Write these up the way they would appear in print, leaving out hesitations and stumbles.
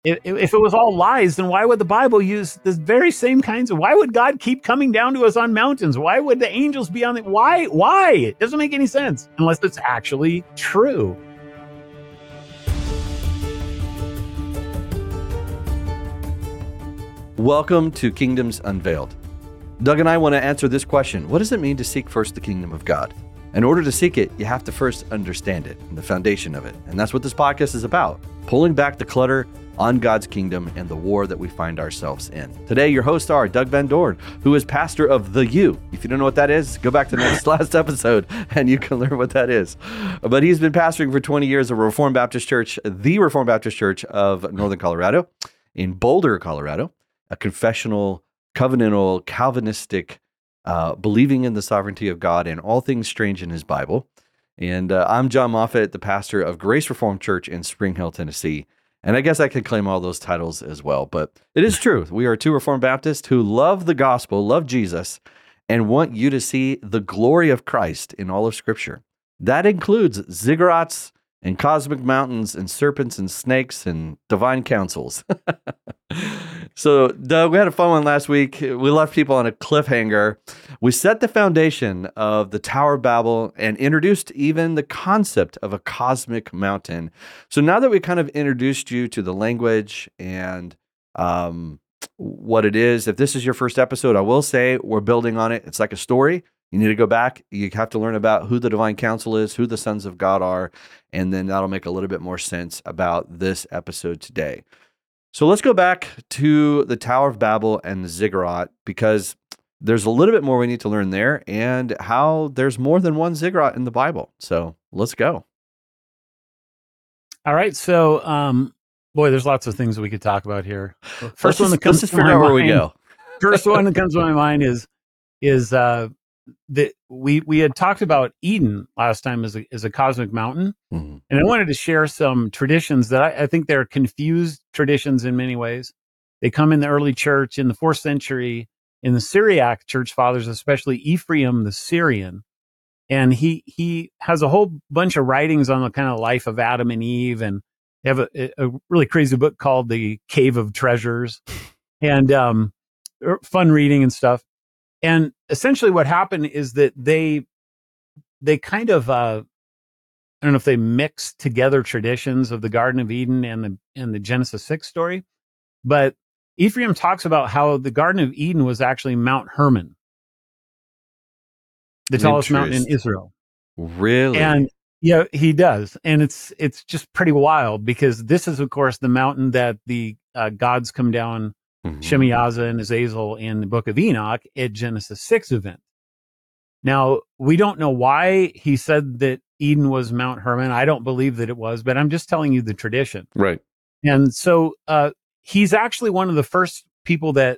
If it was all lies, then why would the Bible use the very same kinds of? Why would God keep coming down to us on mountains? Why would the angels be on the? Why? Why? It doesn't make any sense unless it's actually true. Welcome to Kingdoms Unveiled. Doug and I want to answer this question. What does it mean to seek first the kingdom of God? In order to seek it, you have to first understand it and the foundation of it. And that's what this podcast is about, pulling back the clutter on God's kingdom and the war that we find ourselves in. Today, your hosts are Doug Van Dorn, who is pastor of The U. If you don't know what that is, go back to the last episode and you can learn what that is. But he's been pastoring for 20 years at Reformed Baptist Church, the Reformed Baptist Church of Northern Colorado, in Boulder, Colorado, a confessional, covenantal, Calvinistic, believing in the sovereignty of God and all things strange in his Bible. And I'm John Moffitt, the pastor of Grace Reformed Church in Spring Hill, Tennessee. And I guess I could claim all those titles as well, but it is true. We are two Reformed Baptists who love the gospel, love Jesus, and want you to see the glory of Christ in all of Scripture. That includes ziggurats and cosmic mountains and serpents and snakes and divine councils. So, Doug, we had a fun one last week. We left people on a cliffhanger. We set the foundation of the Tower of Babel and introduced even the concept of a cosmic mountain. So now that we kind of introduced you to the language and what it is, if this is your first episode, I will say we're building on it. It's like a story. You need to go back. You have to learn about who the divine council is, who the sons of God are, and then that'll make a little bit more sense about this episode today. So let's go back to the Tower of Babel and the ziggurat, because there's a little bit more we need to learn there and how there's more than one ziggurat in the Bible. So let's go. All right. So, boy, there's lots of things we could talk about here. First one that comes to my mind. Where we go. First one that comes to my mind is that we had talked about Eden last time as a cosmic mountain, and I wanted to share some traditions that I think they're confused traditions in many ways. They come in the early church in the 4th century in the Syriac church fathers, especially Ephraim the Syrian, and he has a whole bunch of writings on the kind of life of Adam and Eve, and they have a really crazy book called The Cave of Treasures, and fun reading and stuff. And essentially what happened is that they kind of, I don't know if they mixed together traditions of the Garden of Eden and the Genesis 6 story, but Ephraim talks about how the Garden of Eden was actually Mount Hermon, the tallest mountain in Israel. Really? And yeah, he does. And it's just pretty wild, because this is, of course, the mountain that the gods come down, Shemiyaza and Azazel in the book of Enoch at Genesis 6 event. Now, we don't know why he said that Eden was Mount Hermon. I don't believe that it was, but I'm just telling you the tradition. Right. And so he's actually one of the first people that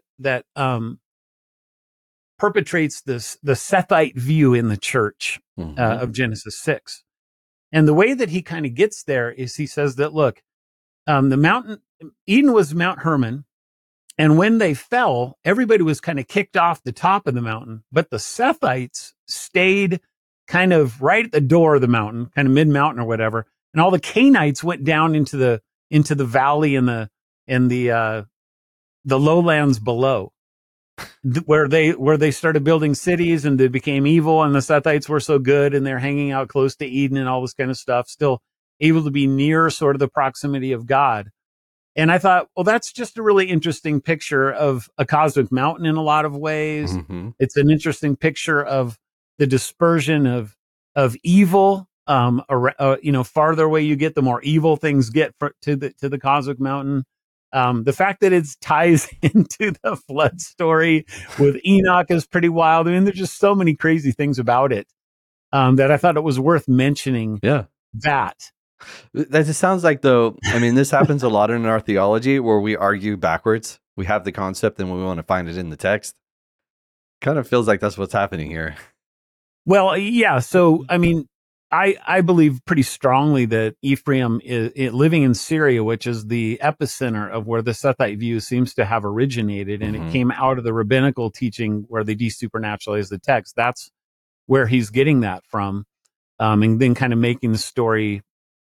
perpetrates the Sethite view in the church of Genesis 6. And the way that he kind of gets there is he says that, look, the mountain, Eden was Mount Hermon. And when they fell, everybody was kind of kicked off the top of the mountain, but the Sethites stayed kind of right at the door of the mountain, kind of mid-mountain or whatever. And all the Canaanites went down into the valley and the lowlands below, where they started building cities, and they became evil. And the Sethites were so good, and they're hanging out close to Eden and all this kind of stuff, still able to be near sort of the proximity of God. And I thought, well, that's just a really interesting picture of a cosmic mountain in a lot of ways. It's an interesting picture of the dispersion of evil. Farther away you get, the more evil things get to the cosmic mountain. The fact that it ties into the flood story with Enoch is pretty wild. I mean, there's just so many crazy things about it that I thought it was worth mentioning. Yeah. That just sounds like, though, I mean, this happens a lot in our theology where we argue backwards. We have the concept and we want to find it in the text. Kind of feels like that's what's happening here. Well, yeah. So, I mean, I believe pretty strongly that Ephraim is living in Syria, which is the epicenter of where the Sethite view seems to have originated. And it came out of the rabbinical teaching where they desupernaturalize the text. That's where he's getting that from. And then kind of making the story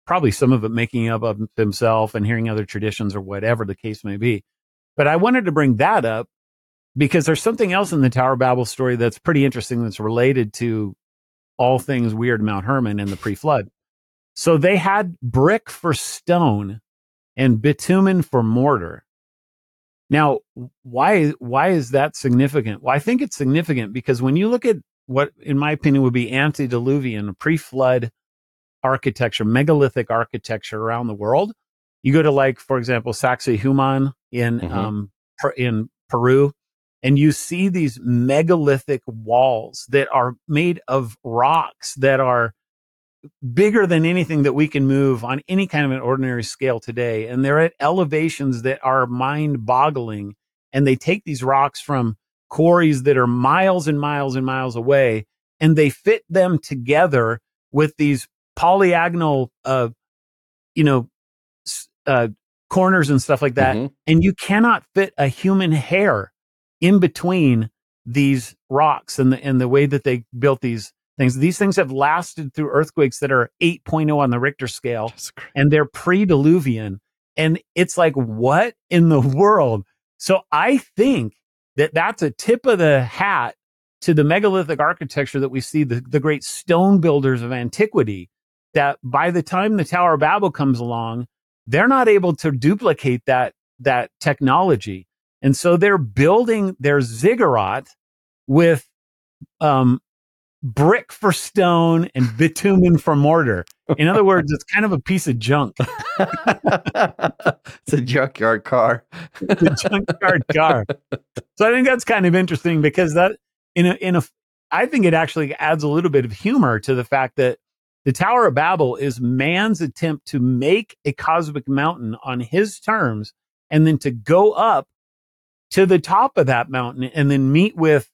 probably some of it making up of himself and hearing other traditions or whatever the case may be. But I wanted to bring that up because there's something else in the Tower of Babel story that's pretty interesting that's related to all things weird Mount Hermon and the pre-flood. So they had brick for stone and bitumen for mortar. Now, why is that significant? Well, I think it's significant because when you look at what, in my opinion, would be antediluvian, pre-flood architecture, megalithic architecture around the world, you go to, like, for example, Sacsayhuaman in Peru, and you see these megalithic walls that are made of rocks that are bigger than anything that we can move on any kind of an ordinary scale today. And they're at elevations that are mind boggling. And they take these rocks from quarries that are miles and miles and miles away, and they fit them together with these polyagonal, corners and stuff like that. And you cannot fit a human hair in between these rocks and the way that they built these things. These things have lasted through earthquakes that are 8.0 on the Richter scale, and they're pre-diluvian. And it's like, what in the world? So I think that that's a tip of the hat to the megalithic architecture that we see, the great stone builders of antiquity, that by the time the Tower of Babel comes along, they're not able to duplicate that technology. And so they're building their ziggurat with brick for stone and bitumen for mortar. In other words, it's kind of a piece of junk. It's a junkyard car. It's a junkyard car. So I think that's kind of interesting because that I think it actually adds a little bit of humor to the fact that the Tower of Babel is man's attempt to make a cosmic mountain on his terms and then to go up to the top of that mountain and then meet with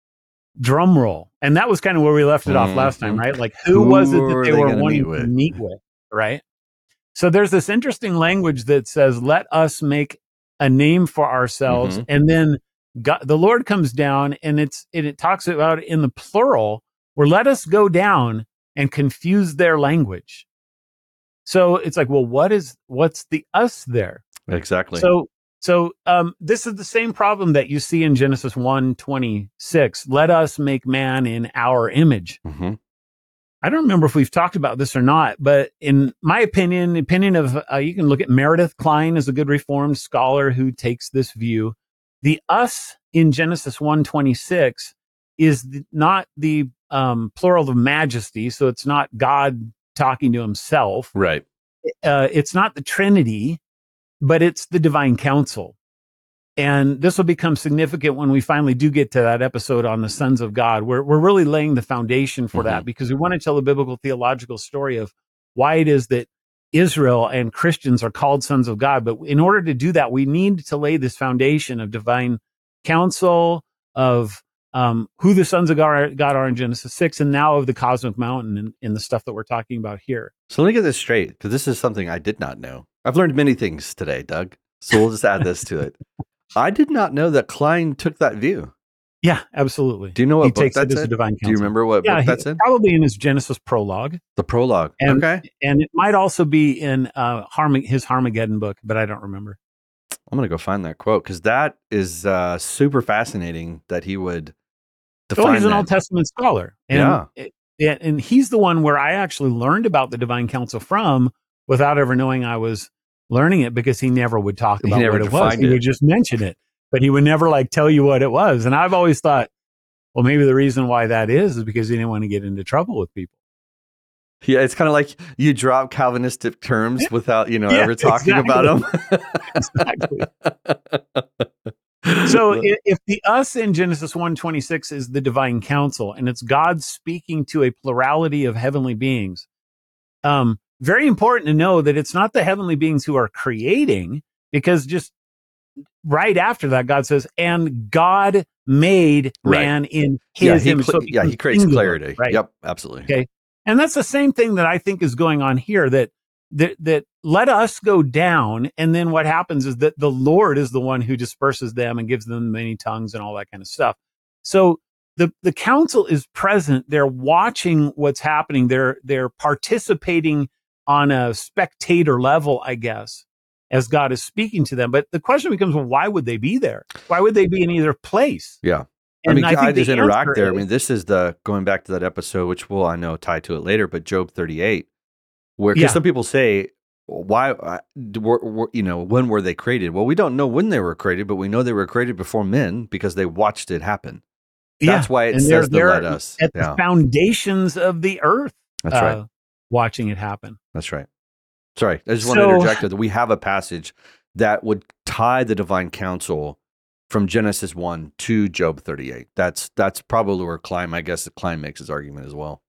drum roll. And that was kind of where we left it off last time, right? Like, who was it that they were wanting to meet with, right? So there's this interesting language that says, let us make a name for ourselves. And then God, the Lord comes down, and it talks about in the plural, where let us go down and confuse their language. So it's like, well, what's the us there? Exactly. So this is the same problem that you see in Genesis 1:26. Let us make man in our image. I don't remember if we've talked about this or not, but in my opinion of, you can look at Meredith Kline as a good Reformed scholar who takes this view. The us in Genesis 1:26 is not the plural of majesty, so it's not God talking to himself. Right. It's not the Trinity, but it's the divine council. And this will become significant when we finally do get to that episode on the sons of God. We're really laying the foundation for that, because we want to tell a biblical theological story of why it is that Israel and Christians are called sons of God. But in order to do that, we need to lay this foundation of divine counsel, of who the sons of God are in Genesis 6, and now of the cosmic mountain in the stuff that we're talking about here. So let me get this straight, because this is something I did not know. I've learned many things today, Doug. So we'll just add this to it. I did not know that Kline took that view. Yeah, absolutely. Do you know what he book takes that's it as in? a divine counsel. Do you remember what book that's in? Probably in his Genesis prologue. The prologue. And, okay. And it might also be in his Harmageddon book, but I don't remember. I'm going to go find that quote, because that is super fascinating that he would define he's an Old Testament scholar. And, and he's the one where I actually learned about the divine counsel from without ever knowing I was learning it, because he never would talk about what it was. He would just mention it, but he would never tell you what it was. And I've always thought, well, maybe the reason why that is because he didn't want to get into trouble with people. Yeah, it's kind of like you drop Calvinistic terms without, ever talking about them. Exactly. So if the us in Genesis 1:26 is the divine counsel, and it's God speaking to a plurality of heavenly beings, very important to know that it's not the heavenly beings who are creating, because just right after that, God says, and God made man in his image. He creates clarity. Right? Yep, absolutely. Okay. And that's the same thing that I think is going on here, that let us go down. And then what happens is that the Lord is the one who disperses them and gives them many tongues and all that kind of stuff. So the council is present. They're watching what's happening. They're participating on a spectator level, I guess, as God is speaking to them. But the question becomes, well, why would they be there? Why would they be in either place? Yeah. And I think just the interact answer there. is, This is going back to that episode, which will, I know, tie to it later, but Job 38, where, because Yeah. some people say, why, when were they created? Well, we don't know when they were created, but we know they were created before men because they watched it happen. That's why it and says to they're let us. at the foundations of the earth. That's right. Watching it happen. That's right. Sorry, I just want to interject that we have a passage that would tie the divine counsel from Genesis 1 to Job 38. That's probably where Klein makes his argument as well.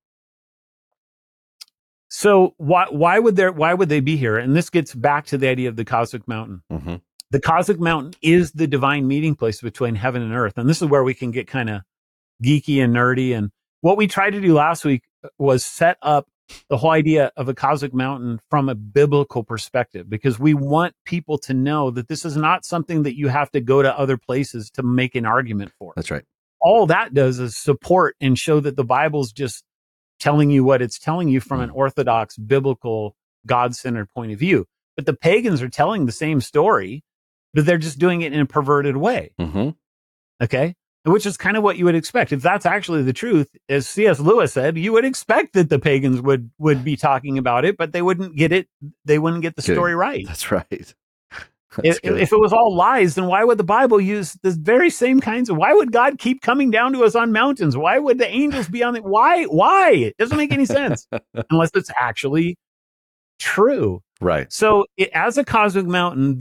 So why would they be here? And this gets back to the idea of the cosmic mountain. Mm-hmm. The cosmic mountain is the divine meeting place between heaven and earth. And this is where we can get kind of geeky and nerdy. And what we tried to do last week was set up the whole idea of a cosmic mountain from a biblical perspective, because we want people to know that this is not something that you have to go to other places to make an argument for. That's right. All that does is support and show that the Bible's just telling you what it's telling you from an orthodox, biblical, God-centered point of view. But the pagans are telling the same story, but they're just doing it in a perverted way. Mm-hmm. Okay? Which is kind of what you would expect. If that's actually the truth, as C.S. Lewis said, you would expect that the pagans would be talking about it, but they wouldn't get it. They wouldn't get the story right. That's right. If it was all lies, then why would the Bible use the very same kinds of, why would God keep coming down to us on mountains? Why would the angels be on the, why? It doesn't make any sense unless it's actually true. Right. So as a cosmic mountain,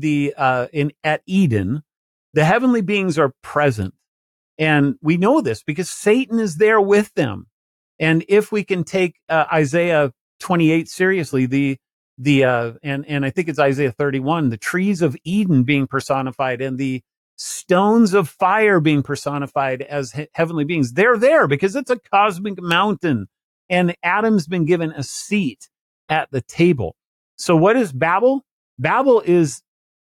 at Eden, the heavenly beings are present. And we know this because Satan is there with them. And if we can take Isaiah 28 seriously, and I think it's Isaiah 31, the trees of Eden being personified and the stones of fire being personified as heavenly beings, they're there because it's a cosmic mountain. And Adam's been given a seat at the table. So what is Babel? Babel is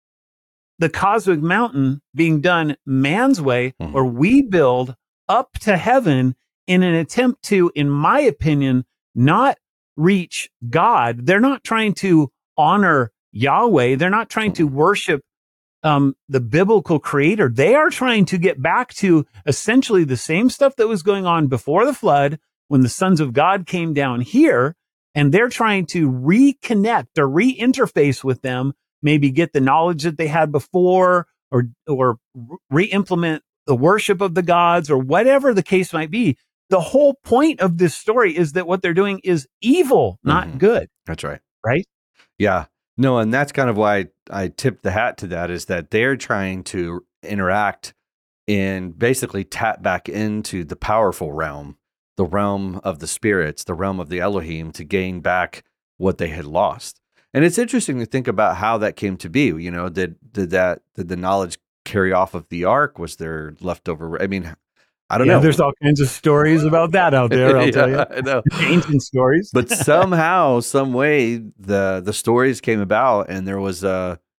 the cosmic mountain being done man's way, where we build up to heaven in an attempt to, in my opinion, not reach God. They're not trying to honor Yahweh. They're not trying to worship the biblical creator. They are trying to get back to essentially the same stuff that was going on before the flood when the sons of God came down here, and they're trying to reconnect or re-interface with them, maybe get the knowledge that they had before, or re-implement the worship of the gods, or whatever the case might be. The whole point of this story is that what they're doing is evil, not good. That's right. Right? Yeah. No, and that's kind of why I tipped the hat to that, is that they're trying to interact and basically tap back into the powerful realm, the realm of the spirits, the realm of the Elohim, to gain back what they had lost. And it's interesting to think about how that came to be. You know, did the knowledge carry off of the ark? Was there leftover? I mean, I don't know. There's all kinds of stories about that out there. I'll tell you, I know. ancient stories. But somehow, some way, the stories came about, and there was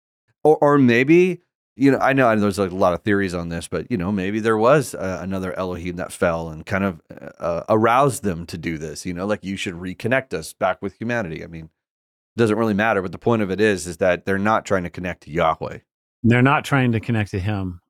or maybe, you know, I know there's like a lot of theories on this, but you know, maybe there was another Elohim that fell and kind of aroused them to do this. You know, like, you should reconnect us back with humanity. I mean, doesn't really matter, but the point of it is that they're not trying to connect to Yahweh. They're not trying to connect to him.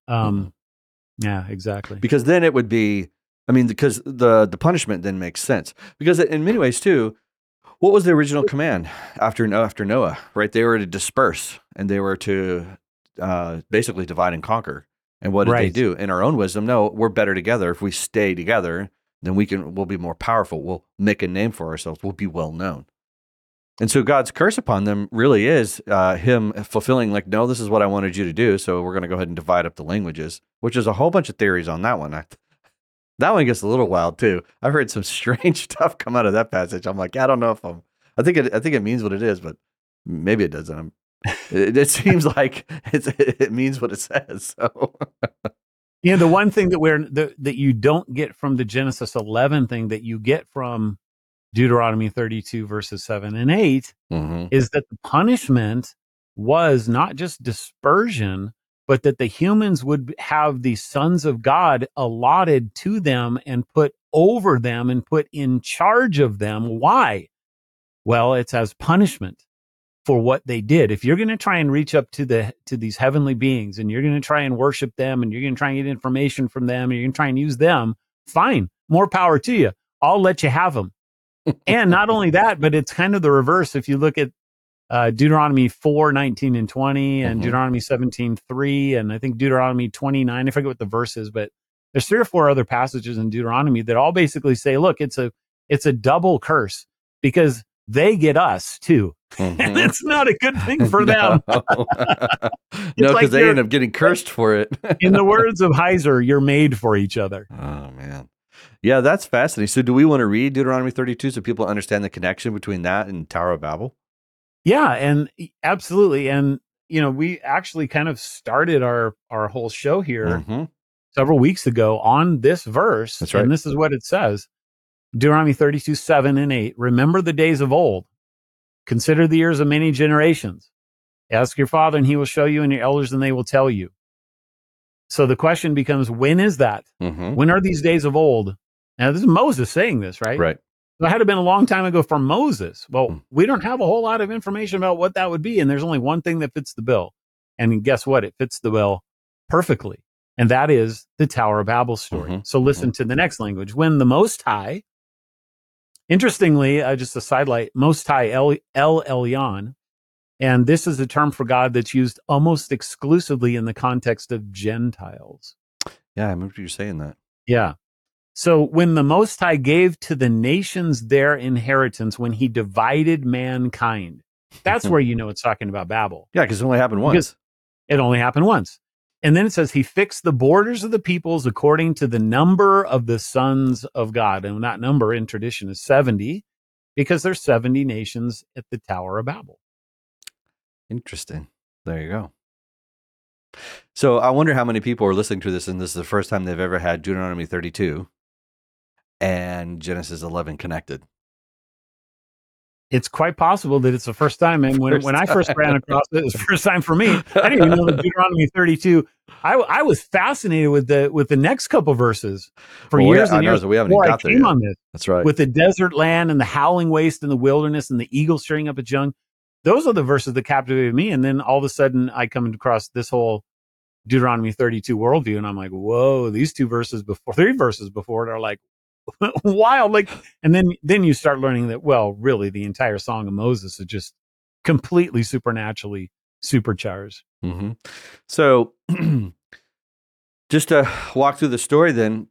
Yeah, exactly. Because then it would be, I mean, because the punishment then makes sense. Because in many ways too, what was the original command after Noah, right? They were to disperse, and they were to basically divide and conquer. And what did they do? In our own wisdom, no, we're better together. If we stay together, then we'll be more powerful. We'll make a name for ourselves. We'll be well known. And so God's curse upon them really is him fulfilling, like, no, this is what I wanted you to do, so we're going to go ahead and divide up the languages, which is a whole bunch of theories on that one. That one gets a little wild too. I've heard some strange stuff come out of that passage. I'm like, I don't know if I think it means what it is, but maybe it doesn't. It seems like it means what it says. So. Yeah, the one thing that you don't get from the Genesis 11 thing that you get from Deuteronomy 32 verses 7 and 8 is that the punishment was not just dispersion, but that the humans would have the sons of God allotted to them and put over them and put in charge of them. Why? Well, it's as punishment for what they did. If you're going to try and reach up to these heavenly beings and you're going to try and worship them and you're going to try and get information from them and you're going to try and use them, fine, more power to you. I'll let you have them. And not only that, but it's kind of the reverse. If you look at Deuteronomy 4:19 and 20 and Deuteronomy 17:3 and I think Deuteronomy 29, I forget what the verse is, but there's 3 or 4 other passages in Deuteronomy that all basically say, look, it's a double curse because they get us too. And it's not a good thing for them. No, because they end up getting cursed for it. In the words of Heiser, you're made for each other. Oh, man. Yeah, that's fascinating. So do we want to read Deuteronomy 32 so people understand the connection between that and Tower of Babel? Yeah, and absolutely. And, we actually kind of started our whole show here several weeks ago on this verse. That's right. And this is what it says. Deuteronomy 32, 7 and 8. Remember the days of old. Consider the years of many generations. Ask your father and he will show you, and your elders and they will tell you. So the question becomes, when is that? When are these days of old? Now, this is Moses saying this, right? Right. So it had to have been a long time ago for Moses. Well, we don't have a whole lot of information about what that would be. And there's only one thing that fits the bill. And guess what? It fits the bill perfectly. And that is the Tower of Babel story. So listen to the next language. When the Most High, interestingly, just a sidelight, Most High, El Elyon, and this is a term for God that's used almost exclusively in the context of Gentiles. Yeah, I remember you saying that. Yeah. So when the Most High gave to the nations their inheritance, when he divided mankind, that's where it's talking about Babel. Yeah, because it only happened once. Because it only happened once. And then it says he fixed the borders of the peoples according to the number of the sons of God. And that number in tradition is 70 because there's 70 nations at the Tower of Babel. Interesting. There you go. So I wonder how many people are listening to this and this is the first time they've ever had Deuteronomy 32 and Genesis 11 connected. It's quite possible that it's the first time. And when I first ran across it, it was the first time for me. I didn't even know that Deuteronomy 32. I was fascinated with the next couple verses for years and years. We haven't even got there yet. On this. That's right. With the desert land and the howling waste and the wilderness and the eagle stirring up its young. Those are the verses that captivated me. And then all of a sudden I come across this whole Deuteronomy 32 worldview. And I'm like, whoa, these 3 verses before it are like, wild. And then you start learning that, well, really the entire Song of Moses is just completely supernaturally supercharged. So just to walk through the story then,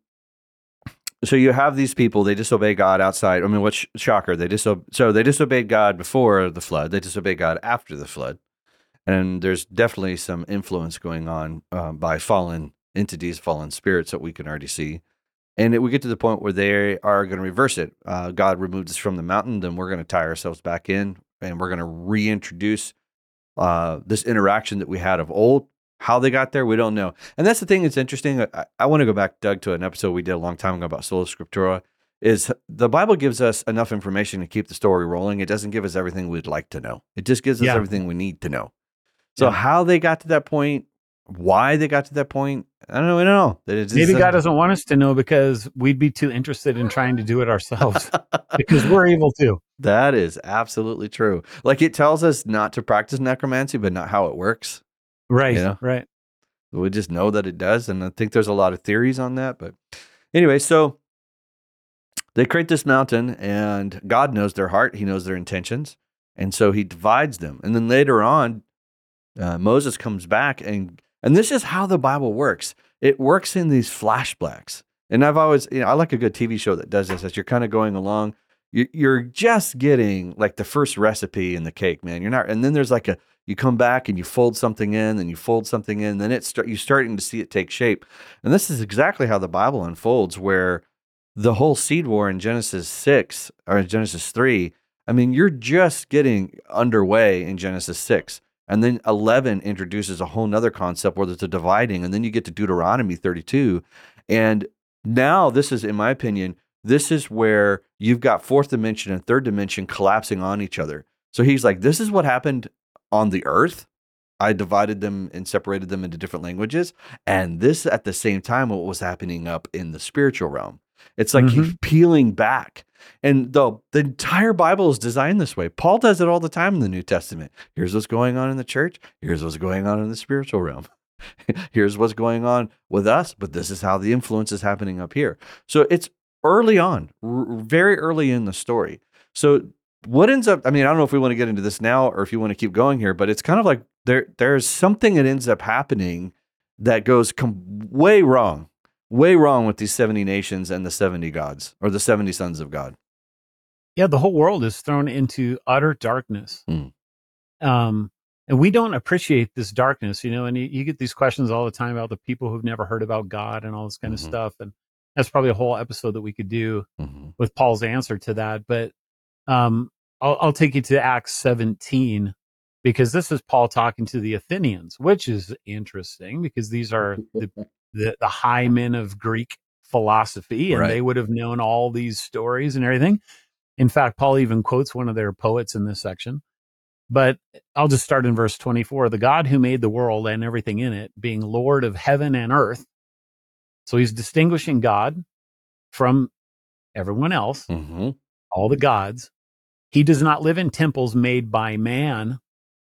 so you have these people, they disobey God outside. I mean, what's shocker? They disobeyed God before the flood. They disobeyed God after the flood. And there's definitely some influence going on by fallen entities, fallen spirits that we can already see. And we get to the point where they are going to reverse it. God removed us from the mountain, then we're going to tie ourselves back in, and we're going to reintroduce this interaction that we had of old. How they got there, we don't know. And that's the thing that's interesting. I want to go back, Doug, to an episode we did a long time ago about Sola Scriptura, is the Bible gives us enough information to keep the story rolling. It doesn't give us everything we'd like to know. It just gives us everything we need to know. So how they got to that point, why they got to that point, I don't know. We don't know. Maybe God doesn't want us to know because we'd be too interested in trying to do it ourselves because we're able to. That is absolutely true. Like it tells us not to practice necromancy, but not how it works. Right, right. We just know that it does. And I think there's a lot of theories on that. But anyway, so they create this mountain and God knows their heart. He knows their intentions. And so he divides them. And then later on, Moses comes back and this is how the Bible works. It works in these flashbacks. And I've always, I like a good TV show that does this as you're kind of going along. You're just getting like the first recipe in the cake, man. You're not, and then there's like you come back and you fold something in, then you fold something in, then you're starting to see it take shape. And this is exactly how the Bible unfolds, where the whole seed war in Genesis 6 or Genesis 3, I mean, you're just getting underway in Genesis 6. And then 11 introduces a whole nother concept where there's a dividing. And then you get to Deuteronomy 32. And now this is, in my opinion, this is where you've got fourth dimension and third dimension collapsing on each other. So he's like, this is what happened on the earth. I divided them and separated them into different languages. And this at the same time, what was happening up in the spiritual realm. It's like he's peeling back. And the entire Bible is designed this way. Paul does it all the time in the New Testament. Here's what's going on in the church. Here's what's going on in the spiritual realm. Here's what's going on with us, but this is how the influence is happening up here. So it's early on, very early in the story. So what ends up, I mean, I don't know if we want to get into this now or if you want to keep going here, but it's kind of like there's something that ends up happening that goes way wrong with these 70 nations and the 70 gods, or the 70 sons of God. Yeah, the whole world is thrown into utter darkness. And we don't appreciate this darkness, and you get these questions all the time about the people who've never heard about God and all this kind of stuff. And that's probably a whole episode that we could do with Paul's answer to that. But I'll take you to Acts 17, because this is Paul talking to the Athenians, which is interesting because these are the high men of Greek philosophy, and they would have known all these stories and everything. In fact, Paul even quotes one of their poets in this section. But I'll just start in verse 24. The God who made the world and everything in it, being Lord of heaven and earth. So he's distinguishing God from everyone else, all the gods. He does not live in temples made by man.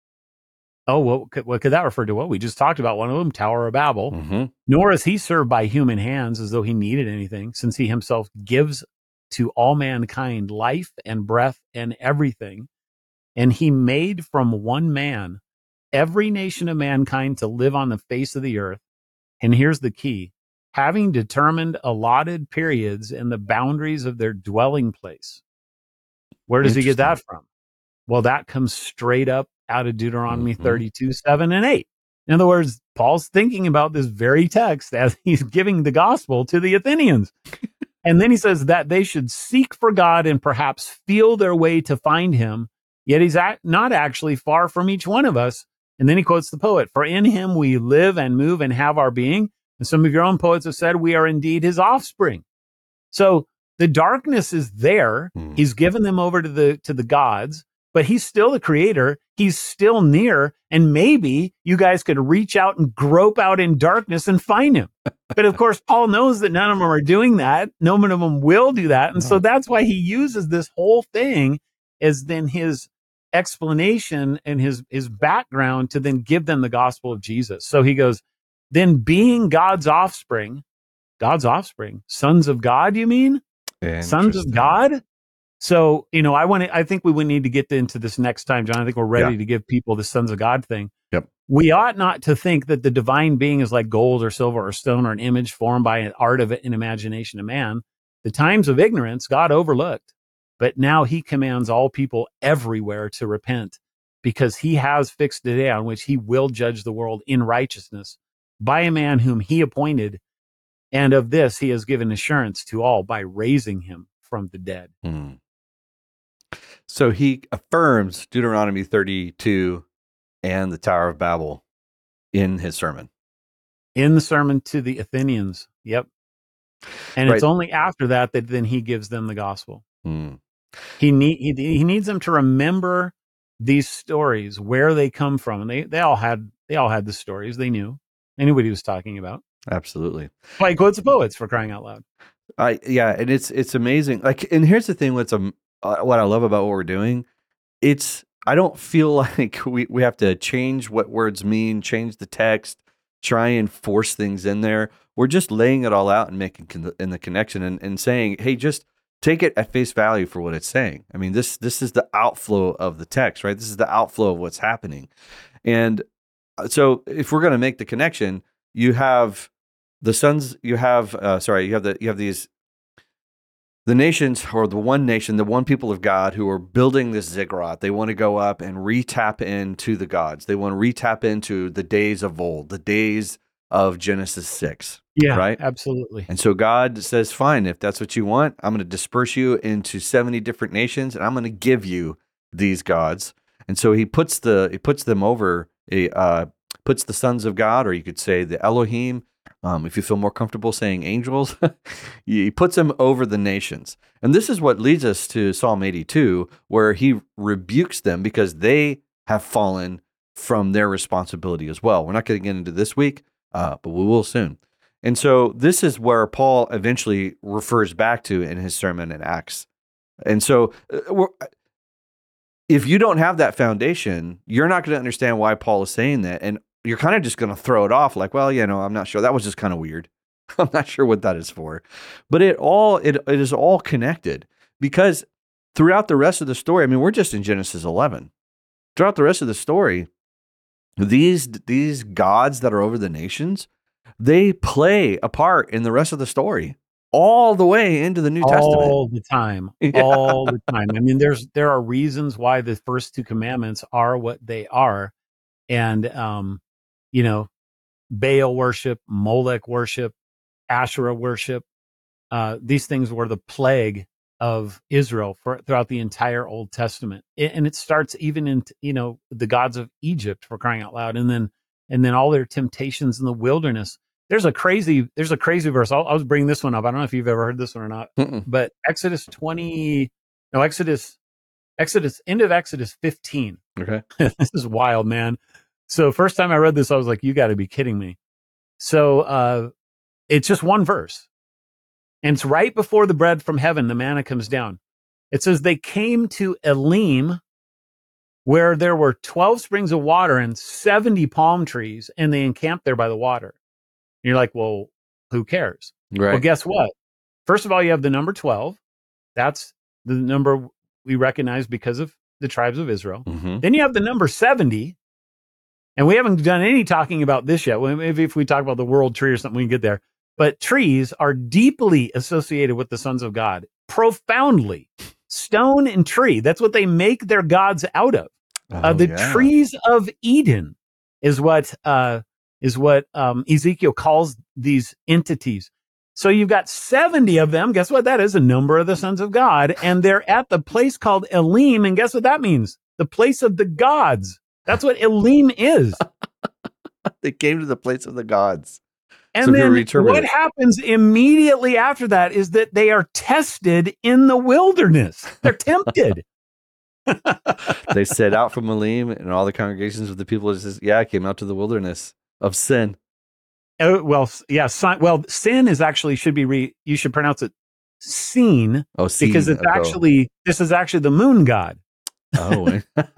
Oh, what could that refer to? Well, we just talked about one of them, Tower of Babel. Nor is he served by human hands as though he needed anything, since he himself gives to all mankind life and breath and everything. And he made from one man every nation of mankind to live on the face of the earth. And here's the key: having determined allotted periods and the boundaries of their dwelling place. Where does he get that from? Well, that comes straight up out of Deuteronomy 32, 7 and 8. In other words, Paul's thinking about this very text as he's giving the gospel to the Athenians. And then he says that they should seek for God and perhaps feel their way to find him. Yet he's not actually far from each one of us. And then he quotes the poet, for in him we live and move and have our being. And some of your own poets have said we are indeed his offspring. So the darkness is there. He's given them over to the gods, but he's still the creator. He's still near. And maybe you guys could reach out and grope out in darkness and find him. But of course, Paul knows that none of them are doing that. No one of them will do that. And so that's why he uses this whole thing as then his explanation and his background to then give them the gospel of Jesus. So he goes, then being God's offspring, sons of God, you mean? Sons of God? So, I think we would need to get into this next time, John. I think we're ready to give people the sons of God thing. Yep. We ought not to think that the divine being is like gold or silver or stone or an image formed by an art of an imagination of man. The times of ignorance God overlooked. But now he commands all people everywhere to repent, because he has fixed a day on which he will judge the world in righteousness by a man whom he appointed. And of this he has given assurance to all by raising him from the dead. So he affirms Deuteronomy 32 and the Tower of Babel in his sermon. In the sermon to the Athenians. Yep. And it's only after that then he gives them the gospel. He needs them to remember these stories, where they come from. And they all had the stories. They knew what he was talking about. Absolutely. Like quotes the poets, for crying out loud. And it's amazing. And here's the thing: what I love about what we're doing, I don't feel like we have to change what words mean, change the text, try and force things in there. We're just laying it all out and making the connection and saying, hey, just take it at face value for what it's saying. I mean, this is the outflow of the text, right? This is the outflow of what's happening. And so if we're going to make the connection, you have the sons, you have the nations, or the one nation, the one people of God who are building this ziggurat. They want to go up and re-tap into the gods. They want to re-tap into the days of old, the days of Genesis 6. Yeah, right? Absolutely. And so God says, fine, if that's what you want, I'm going to disperse you into 70 different nations, and I'm going to give you these gods. And so he puts them over, puts the sons of God, or you could say the Elohim, if you feel more comfortable saying angels, he puts them over the nations. And this is what leads us to Psalm 82, where he rebukes them because they have fallen from their responsibility as well. We're not going to get into this week, but we will soon. And so this is where Paul eventually refers back to in his sermon in Acts. And so if you don't have that foundation, you're not going to understand why Paul is saying that. And you're kind of just going to throw it off like, well, I'm not sure. That was just kind of weird. I'm not sure what that is for. But it is all connected, because throughout the rest of the story, I mean, we're just in Genesis 11. Throughout the rest of the story, these gods that are over the nations, they play a part in the rest of the story all the way into the New Testament. All the time. Yeah. All the time. I mean, there are reasons why the first two commandments are what they are. And, Baal worship, Molech worship, Asherah worship, these things were the plague of Israel throughout the entire Old Testament. And it starts even in, the gods of Egypt, for crying out loud. And then all their temptations in the wilderness. There's a crazy verse. I'll bring this one up. I don't know if you've ever heard this one or not, but end of Exodus 15. Okay. This is wild, man. So first time I read this, I was like, you got to be kidding me. So it's just one verse. And it's right before the bread from heaven, the manna comes down. It says, they came to Elim, where there were 12 springs of water and 70 palm trees, and they encamped there by the water. And you're like, well, who cares? Right. Well, guess what? First of all, you have the number 12. That's the number we recognize because of the tribes of Israel. Mm-hmm. Then you have the number 70. And we haven't done any talking about this yet. Maybe if we talk about the world tree or something, we can get there. But trees are deeply associated with the sons of God, profoundly. Stone and tree, that's what they make their gods out of. Trees of Eden is what Ezekiel calls these entities. So you've got 70 of them. Guess what? That is a number of the sons of God. And they're at the place called Elim. And guess what that means? The place of the gods. That's what Elim is. They came to the place of the gods. And so then what happens immediately after that is that they are tested in the wilderness. They're tempted. They set out from Elim, and all the congregations of the people came out to the wilderness of sin. Sin is actually you should pronounce it seen. Oh, seen. Because this is actually the moon god. Oh,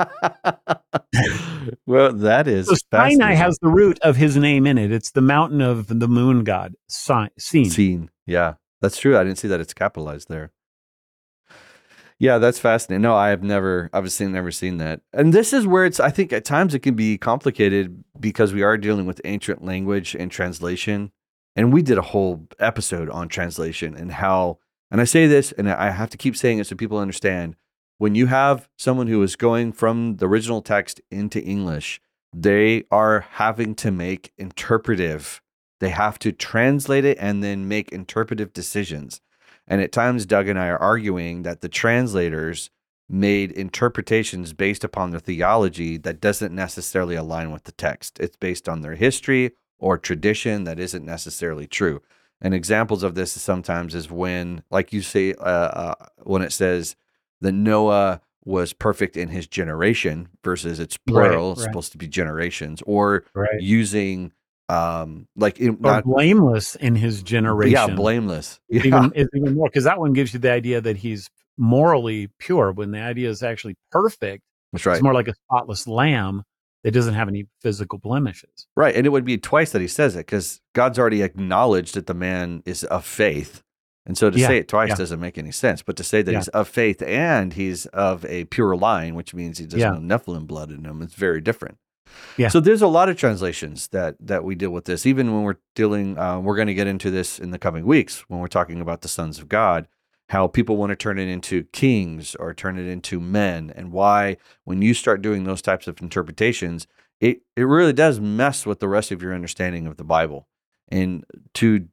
well, that is. So Sinai has the root of his name in it. It's the mountain of the moon god. Seen. Yeah, that's true. I didn't see that it's capitalized there. Yeah, that's fascinating. No, I've never seen that. And this is where I think at times it can be complicated because we are dealing with ancient language and translation. And we did a whole episode on translation and how, and I say this, and I have to keep saying it so people understand. When you have someone who is going from the original text into English, they are having to make they have to translate it and then make interpretive decisions. And at times, Doug and I are arguing that the translators made interpretations based upon their theology that doesn't necessarily align with the text. It's based on their history or tradition that isn't necessarily true. And examples of this sometimes is when, like you say, when it says, that Noah was perfect in his generation versus it's plural, it's supposed to be generations, or using blameless in his generation. Yeah, blameless. It's even more, because that one gives you the idea that he's morally pure when the idea is actually perfect. That's right. It's more like a spotless lamb that doesn't have any physical blemishes. Right. And it would be twice that he says it because God's already acknowledged that the man is of faith. And so to say it twice doesn't make any sense, but to say that he's of faith and he's of a pure line, which means he doesn't have Nephilim blood in him, it's very different. Yeah. So there's a lot of translations that we deal with this, even when we're dealing, we're going to get into this in the coming weeks when we're talking about the sons of God, how people want to turn it into kings or turn it into men, and why when you start doing those types of interpretations, it really does mess with the rest of your understanding of the Bible. And to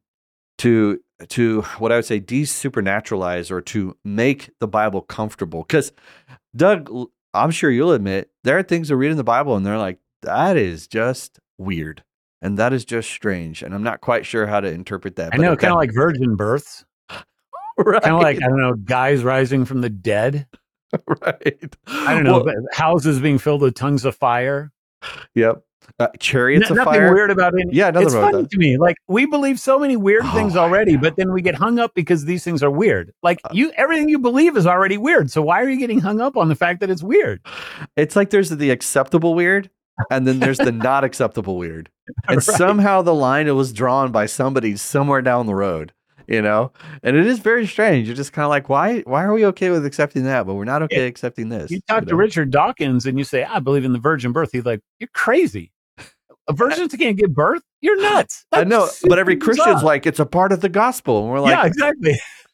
what I would say, desupernaturalize or to make the Bible comfortable. Because, Doug, I'm sure you'll admit, there are things to read in the Bible and they're like, that is just weird. And that is just strange. And I'm not quite sure how to interpret that. I know, kind of like virgin births. Right. Kind of like, I don't know, guys rising from the dead. Right. I don't know, houses being filled with tongues of fire. Yep. Chariots of Nothing fire. weird about it. Yeah, nothing It's wrong with funny that. to me. Like, we believe so many weird things already, but then we get hung up because these things are weird. Like, everything you believe is already weird. So why are you getting hung up on the fact that it's weird? It's like there's the acceptable weird, and then there's the not acceptable weird. And Right. somehow the line was drawn by somebody somewhere down the road, you know? And it is very strange. You're just kind of like, why are we okay with accepting that, but we're not okay accepting this? You talk to Richard Dawkins and you say, I believe in the virgin birth. He's like, you're crazy. A virgin can't give birth? You're nuts. I know, but every Christian's like, it's a part of the gospel. And we're like, yeah, exactly.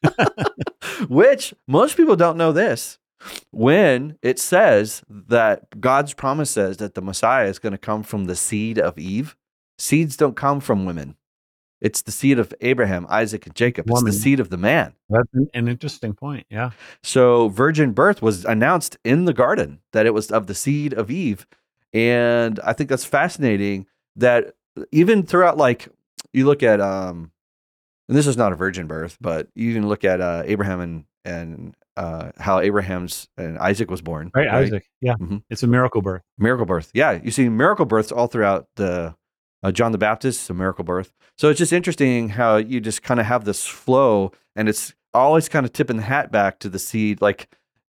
Which most people don't know this. When it says that God's promise says that the Messiah is going to come from the seed of Eve, seeds don't come from women. It's the seed of Abraham, Isaac, and Jacob. It's the seed of the man. That's an interesting point. Yeah. So virgin birth was announced in the garden, that it was of the seed of Eve. And I think that's fascinating that even throughout, like, you look at, and this is not a virgin birth, but you can look at Abraham and how Abraham's and Isaac was born. Right, Isaac. Yeah. Mm-hmm. It's a miracle birth. Miracle birth. Yeah. You see miracle births all throughout the John the Baptist, a miracle birth. So it's just interesting how you just kind of have this flow, and it's always kind of tipping the hat back to the seed. Like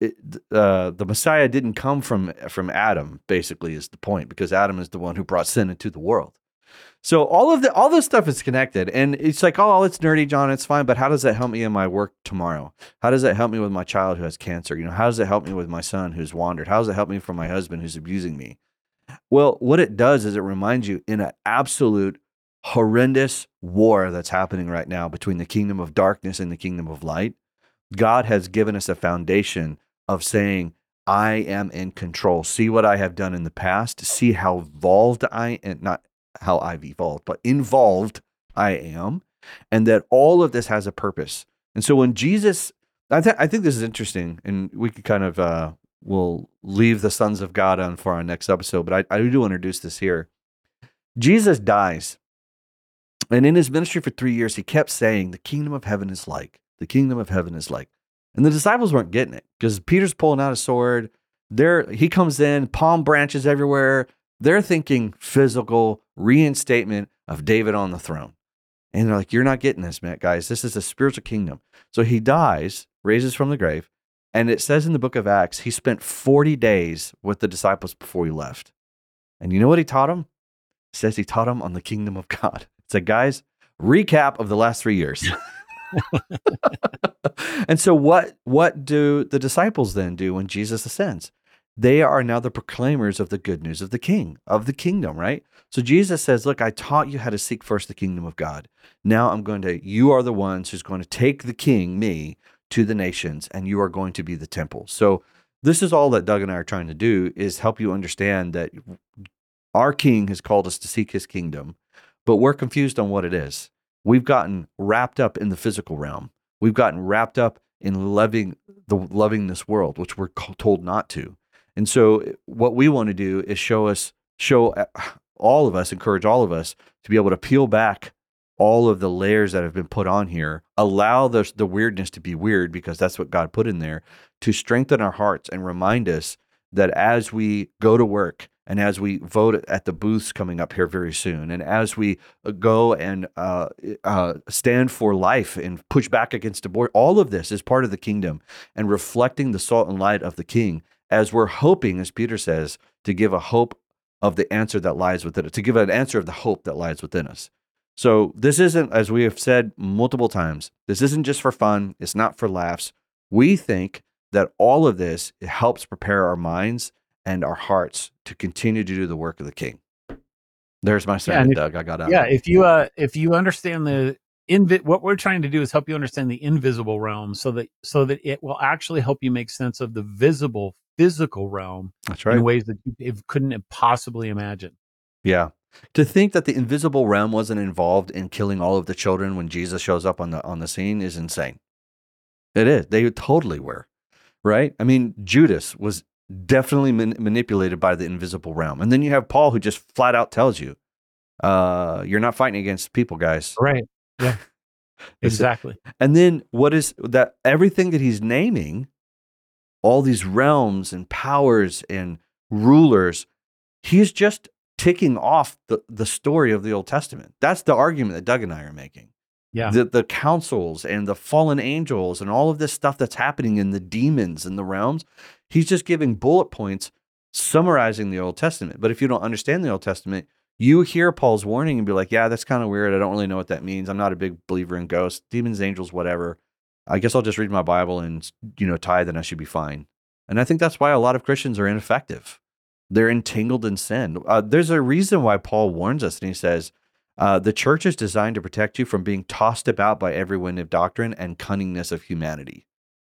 the Messiah didn't come from Adam, basically, is the point, because Adam is the one who brought sin into the world. So all this stuff is connected, and it's like, oh, it's nerdy, John. It's fine, but how does that help me in my work tomorrow? How does that help me with my child who has cancer? You know, how does it help me with my son who's wandered? How does it help me from my husband who's abusing me? Well, what it does is it reminds you, in an absolute horrendous war that's happening right now between the kingdom of darkness and the kingdom of light, God has given us a foundation of saying, I am in control. See what I have done in the past. See how involved I am, not how I've evolved, but involved I am, and that all of this has a purpose. And so when Jesus, I think this is interesting, and we could kind of, we'll leave the sons of God on for our next episode, but I do introduce this here. Jesus dies, and in his ministry for 3 years, he kept saying, the kingdom of heaven is like, the kingdom of heaven is like. And the disciples weren't getting it, because Peter's pulling out a sword. He comes in, palm branches everywhere. They're thinking physical reinstatement of David on the throne. And they're like, you're not getting this, man, guys. This is a spiritual kingdom. So he dies, raises from the grave. And it says in the book of Acts, he spent 40 days with the disciples before he left. And you know what he taught them? It says he taught them on the kingdom of God. It said, guys, recap of the last 3 years. And so what do the disciples then do when Jesus ascends? They are now the proclaimers of the good news of the king, of the kingdom, right? So Jesus says, look, I taught you how to seek first the kingdom of God. Now you are the ones who's going to take the king, me, to the nations, and you are going to be the temple. So this is all that Doug and I are trying to do, is help you understand that our king has called us to seek his kingdom, but we're confused on what it is. We've gotten wrapped up in the physical realm. We've gotten wrapped up in loving this world, which we're told not to. And so what we want to do is encourage all of us to be able to peel back all of the layers that have been put on here, allow the weirdness to be weird, because that's what God put in there, to strengthen our hearts and remind us that as we go to work, and as we vote at the booths coming up here very soon, and as we go and stand for life and push back against abortion, all of this is part of the kingdom and reflecting the salt and light of the king, as we're hoping, as Peter says, to give a hope of the answer that lies within it, to give an answer of the hope that lies within us. So this isn't, as we have said multiple times, this isn't just for fun. It's not for laughs. We think that all of this helps prepare our minds and our hearts to continue to do the work of the king. There's my sermon, Doug. I got out. Yeah, if you understand what we're trying to do is help you understand the invisible realm, so that it will actually help you make sense of the visible physical realm. That's right. In ways that you couldn't possibly imagine. Yeah. To think that the invisible realm wasn't involved in killing all of the children when Jesus shows up on the scene is insane. It is. They totally were, right? I mean, Judas was definitely manipulated by the invisible realm. And then you have Paul, who just flat out tells you, you're not fighting against people, guys. Right. Yeah. Exactly. And then what is that? Everything that he's naming, all these realms and powers and rulers, he's just ticking off the story of the Old Testament. That's the argument that Doug and I are making. Yeah. The councils and the fallen angels and all of this stuff that's happening in the demons and the realms. He's just giving bullet points summarizing the Old Testament. But if you don't understand the Old Testament, you hear Paul's warning and be like, yeah, that's kind of weird. I don't really know what that means. I'm not a big believer in ghosts, demons, angels, whatever. I guess I'll just read my Bible and, tithe and I should be fine. And I think that's why a lot of Christians are ineffective. They're entangled in sin. There's a reason why Paul warns us, and he says, the church is designed to protect you from being tossed about by every wind of doctrine and cunningness of humanity.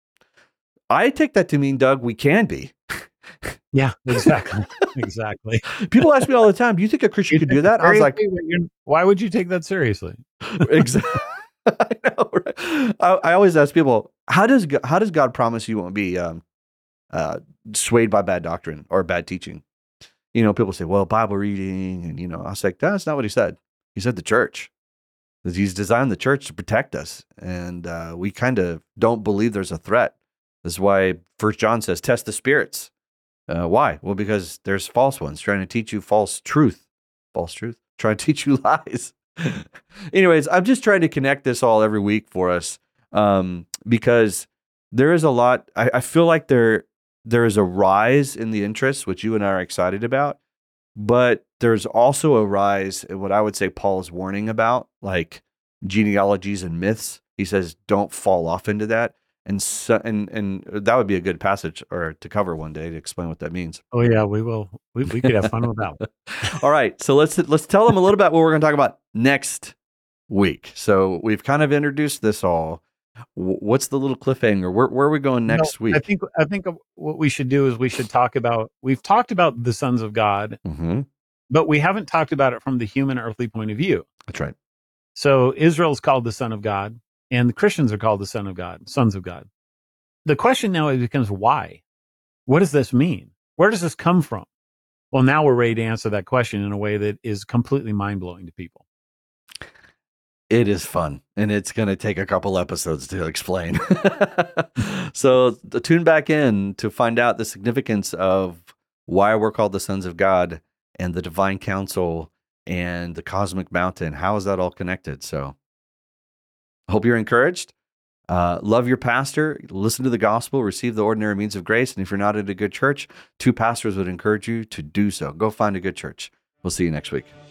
I take that to mean, Doug, we can be. Yeah, exactly. Exactly. People ask me all the time, do you think a Christian could do that? I was like, why would you take that seriously? Exactly. I know, right? I always ask people, how does God promise you won't be swayed by bad doctrine or bad teaching? People say, well, Bible reading, and I was like, that's not what he said. He said the church. He's designed the church to protect us, and we kind of don't believe there's a threat. This is why 1 John says, test the spirits. Why? Well, because there's false ones trying to teach you false truth, trying to teach you lies. Anyways, I'm just trying to connect this all every week for us because there is a lot. I feel like there is a rise in the interest, which you and I are excited about, but there's also a rise in what I would say Paul is warning about, like genealogies and myths. He says, don't fall off into that. And that would be a good passage or to cover one day to explain what that means. Oh yeah, we will. We could have fun with that. All right, so let's tell them a little about what we're going to talk about next week. So we've kind of introduced this all. What's the little cliffhanger? Where are we going next week? I think what we should do is we've talked about the sons of God, but we haven't talked about it from the human earthly point of view. That's right. So Israel's called the son of God, and the Christians are called the sons of God. The question now becomes why? What does this mean? Where does this come from? Well, now we're ready to answer that question in a way that is completely mind-blowing to people. It is fun, and it's going to take a couple episodes to explain. So tune back in to find out the significance of why we're called the sons of God and the divine council and the cosmic mountain. How is that all connected? So I hope you're encouraged. Love your pastor, listen to the gospel, receive the ordinary means of grace. And if you're not at a good church, 2 pastors would encourage you to do so. Go find a good church. We'll see you next week.